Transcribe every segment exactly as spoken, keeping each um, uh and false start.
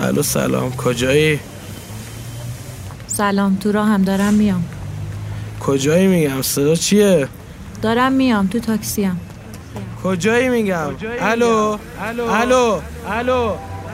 الو سلام، کجایی؟ سلام، تو راه هم دارم میام. کجایی میگم؟ صدا چیه؟ دارم میام، تو تاکسیم. کجایی میگم؟ الو الو الو الو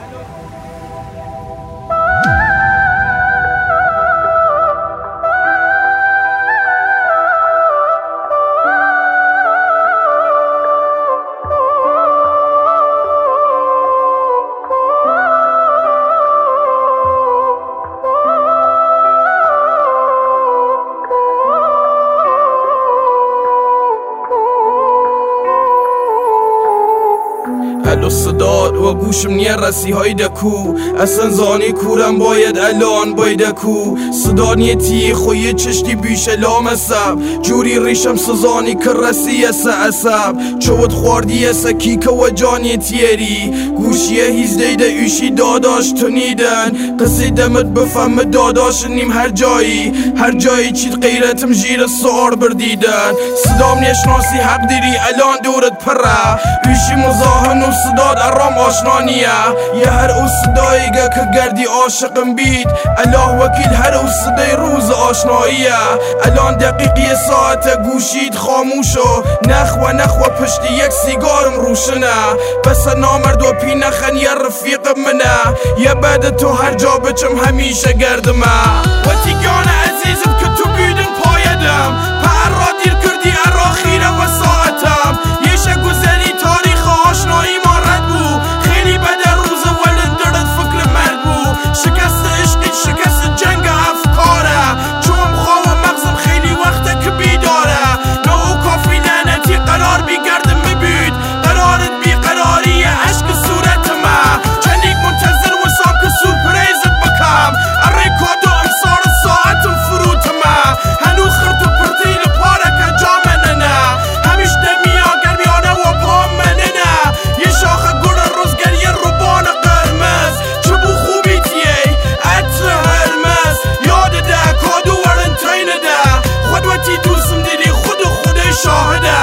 الو صداد و گوشم نیه رسی های دکو اصلا زانی کورم باید الان باید دکو صدا نیتی خوی چشتی بیش لام اسب جوری ریشم سزانی که رسی اس اسب چود خوردی اس کیک و جانی تیری گوشیه هیز دیده ایشی داداش تو نیدن قصیدمت بفهم داداش نیم هر جایی هر جایی چید غیرتم جیر سار بردیدن صدام نیشناسی حق دیری الان دورت پره ایشی مزاحن و صداد ارام آشنانیه یه هر او صدایی که گردی عاشقم بید الله وکیل هر او صدای روز آشناییه الان دقیقی ساعت گوشید خاموشو نخوا نخوا پشتی یک سیگارم روشنه بس نامرد و پی نخن یه رفیق منه یه بعد تو هر جا بچم همیشه گردمه و تیگان عزیزم که تو بیدن پایدم پر را دیر کردی ارا خیره و ساعتم یه شه گذری تاریخ آشنایی ما رد بو خیلی بده روز ولد درد فکر مرد بو شکست عشقی شکست جنگ افکاره چون خواه مغزم خیلی وقته که بیداره نه او کافی لعنتی قرار بیگردم میبید قرارت بیقراریه عشق صورت ما چندیک منتظر وسام که سورپریزت بکم اره کادو امسار ساعتم فروت ما هنو خرط و پرتین پاره که جامنه نه همیش نمیا گرمیانه و پامنه نه یه شاخه گل روزگری روبان قرمز چه بو خوبی تیه عطر هرمز یاد ده کادو ورنتین ده خودوتی دوستم دیدی خود و خود شاهده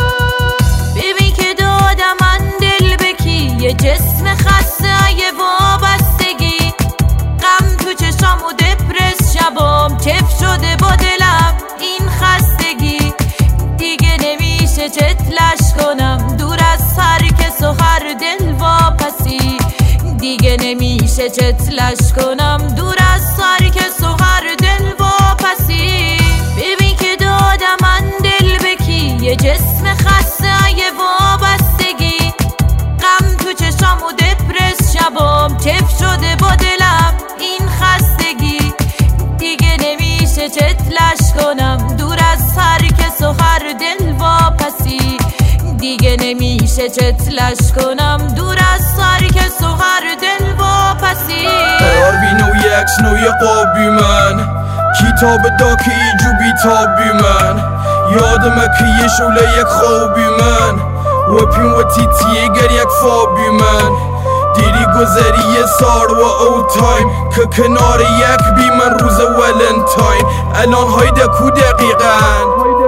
ببین که دادم من دل بکی یه جسم خسته یه وابستگی غم تو چشام و دپرس شبام چف شده با دلم این خستگی دیگه نمیشه چتلش کنم دور از هر کس و هر دل واپسی دیگه نمیشه چتلش کنم دور از هر کس و هر دل واپسی ببین که دادم من دل بکی یه جسم خسته یه وابستگی غم تو چشام و دپرس شبام چف شده با دلم این خستگی دیگه نمیشه چتلش کنم دور از هر کس و هر دل واپسی دیگه نمیشه چتلش کنم دور از هر کس و هر دل واپسی قرار بینو یکس نوی قابی من کتاب دا که ایجو بیتابی من یادمه که یه شوله یک خوابی من و پین و تیتیه گر یک فابی من دیری گذری یه سار و او تایم که کنار یک بی من روز ولنتاین الان های دکو دقیقن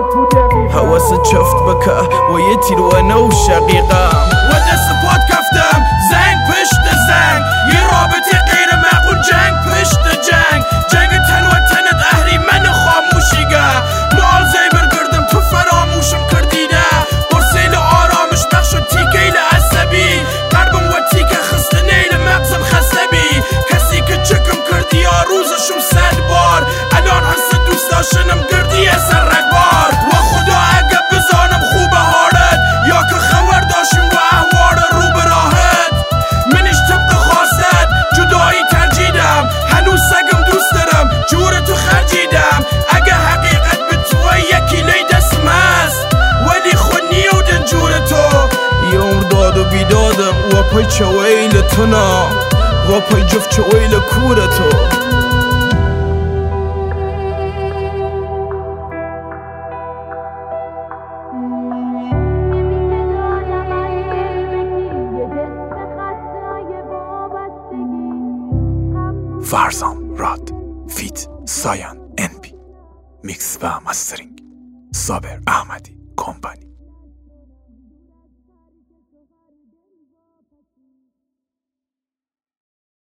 حواست چفت بکه و یه تیر و نو شقیقم و دست پاد کفتم زنگ پشت زنگ یه رابطه غیر معقول جنگ پشت جنگ جنگ تن و تنت اهری من خاموشیگه مال زیبر گردم تو فراموشم کردیده برسیل آرامش بخش و تیکیل عصبی قربم و تیکه خسته نیل مغزم خسته بی کسی که چکم کردی یا روزشم صد بار الان هست دوست داشتنم گردی اثر رگبار و خدا اگه بزانم خوبه هارت یا که خبر داشتیم و احوار رو به راحت منش طبق خواستت جدایی ترجیدم هنوز سگم دوست دارم جور تو خرجیدم اگه حقیقت به تو یکی لی دستم هست ولی خود نیودن جور تو یه عمر داد و بیدادم و پای چویل تو نا و پای جفت چویل کور تو فرزام راد فیت سایان ان پی میکس و مسترینگ صابر احمدی کمپانی.